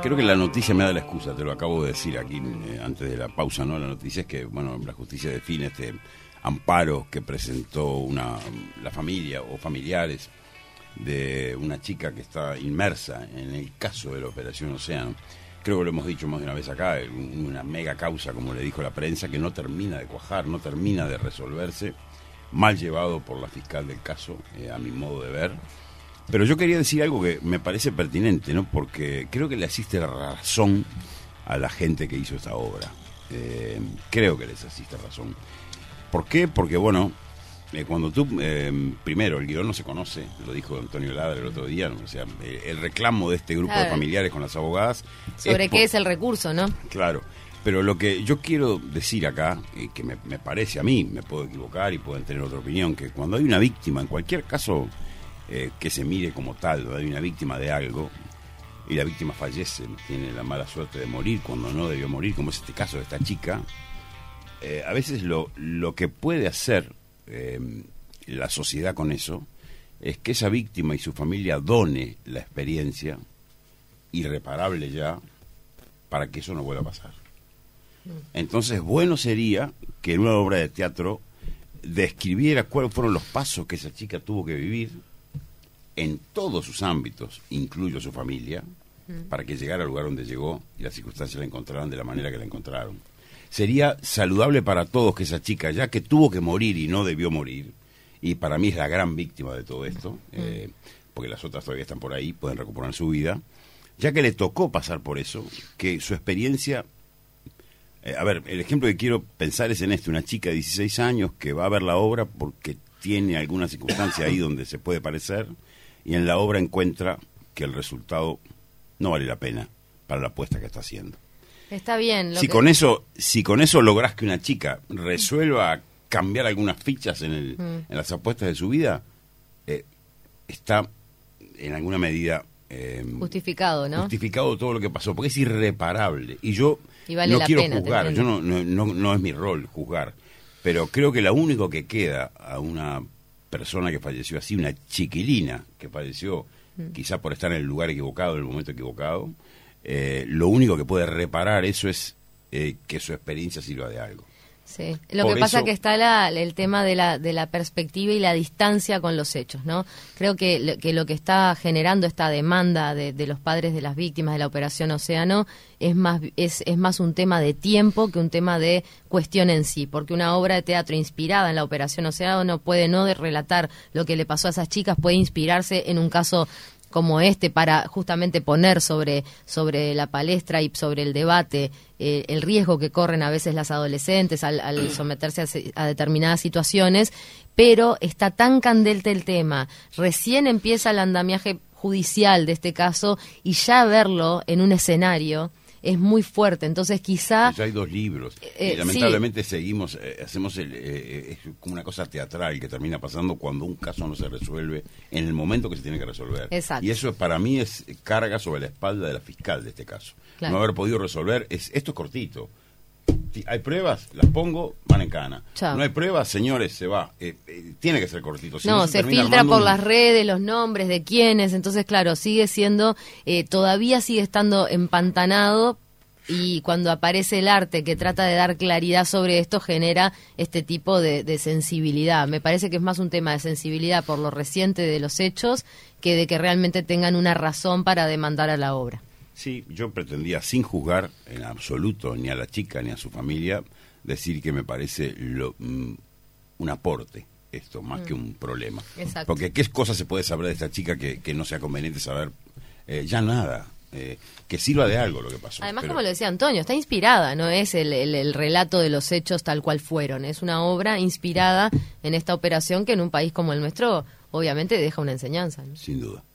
creo que la noticia me da la excusa, te lo acabo de decir aquí antes de la pausa, ¿no? La noticia es que, bueno, la justicia define este amparo que presentó la familia o familiares de una chica que está inmersa en el caso de la Operación Océano. Creo que lo hemos dicho más de una vez acá, una mega causa, como le dijo la prensa, que no termina de cuajar, no termina de resolverse, mal llevado por la fiscal del caso, a mi modo de ver. Pero yo quería decir algo que me parece pertinente, ¿no? Porque creo que le asiste razón a la gente que hizo esta obra. Creo que les asiste razón. ¿Por qué? Porque, bueno, cuando tú, primero, el guión no se conoce, lo dijo Antonio Ladra el otro día, ¿no? O sea, el reclamo de este grupo de familiares con las abogadas... Sobre qué es el recurso, ¿no? Claro, pero lo que yo quiero decir acá, que me parece a mí, me puedo equivocar y pueden tener otra opinión, que cuando hay una víctima, en cualquier caso que se mire como tal, hay una víctima de algo, y la víctima fallece, tiene la mala suerte de morir cuando no debió morir, como es este caso de esta chica, a veces lo que puede hacer la sociedad con eso es que esa víctima y su familia done la experiencia irreparable ya para que eso no vuelva a pasar. Entonces, bueno sería que en una obra de teatro describiera cuáles fueron los pasos que esa chica tuvo que vivir en todos sus ámbitos, incluyo su familia, para que llegara al lugar donde llegó y las circunstancias la encontraran de la manera que la encontraron. Sería saludable para todos que esa chica, ya que tuvo que morir y no debió morir, y para mí es la gran víctima de todo esto, porque las otras todavía están por ahí, pueden recuperar su vida, ya que le tocó pasar por eso, que su experiencia... a ver, el ejemplo que quiero pensar es en una chica de 16 años que va a ver la obra porque tiene alguna circunstancia ahí donde se puede parecer, y en la obra encuentra que el resultado no vale la pena para la apuesta que está haciendo. Está bien. Si con eso lográs que una chica resuelva cambiar algunas fichas en las apuestas de su vida, está en alguna medida justificado, ¿no? Justificado todo lo que pasó, porque es irreparable. Y yo vale no la quiero pena, juzgar, yo no es mi rol juzgar, pero creo que lo único que queda a una persona que falleció así, una chiquilina que falleció quizá por estar en el lugar equivocado, en el momento equivocado, lo único que puede reparar eso es que su experiencia sirva de algo. Sí. Lo que pasa es que está el tema de la perspectiva y la distancia con los hechos, ¿no? Creo que lo que está generando esta demanda de los padres de las víctimas de la Operación Océano es más un tema de tiempo que un tema de cuestión en sí, porque una obra de teatro inspirada en la Operación Océano no puede no relatar lo que le pasó a esas chicas, puede inspirarse en un caso como este para justamente poner sobre la palestra y sobre el debate el riesgo que corren a veces las adolescentes al someterse a determinadas situaciones, pero está tan candente el tema, recién empieza el andamiaje judicial de este caso y ya verlo en un escenario es muy fuerte, entonces quizá... Ya hay 2 libros, y lamentablemente seguimos, hacemos es como una cosa teatral que termina pasando cuando un caso no se resuelve en el momento que se tiene que resolver. Exacto. Y eso para mí es carga sobre la espalda de la fiscal de este caso. Claro. No haber podido resolver, esto es cortito. Si hay pruebas, las pongo, van en cana. Chao. No hay pruebas, señores, se va. Tiene que ser cortito. Si no, se filtra por las redes los nombres de quiénes, entonces claro, sigue siendo, todavía sigue estando empantanado, y cuando aparece el arte que trata de dar claridad sobre esto genera este tipo de sensibilidad. Me parece que es más un tema de sensibilidad por lo reciente de los hechos que de que realmente tengan una razón para demandar a la obra. Sí, yo pretendía, sin juzgar en absoluto ni a la chica ni a su familia, decir que me parece un aporte esto, más que un problema. Exacto. Porque ¿qué cosa se puede saber de esta chica que no sea conveniente saber? Ya nada. Que sirva de algo lo que pasó. Además, como lo decía Antonio, está inspirada, no es el relato de los hechos tal cual fueron, es una obra inspirada en esta operación que en un país como el nuestro obviamente deja una enseñanza, ¿no? Sin duda.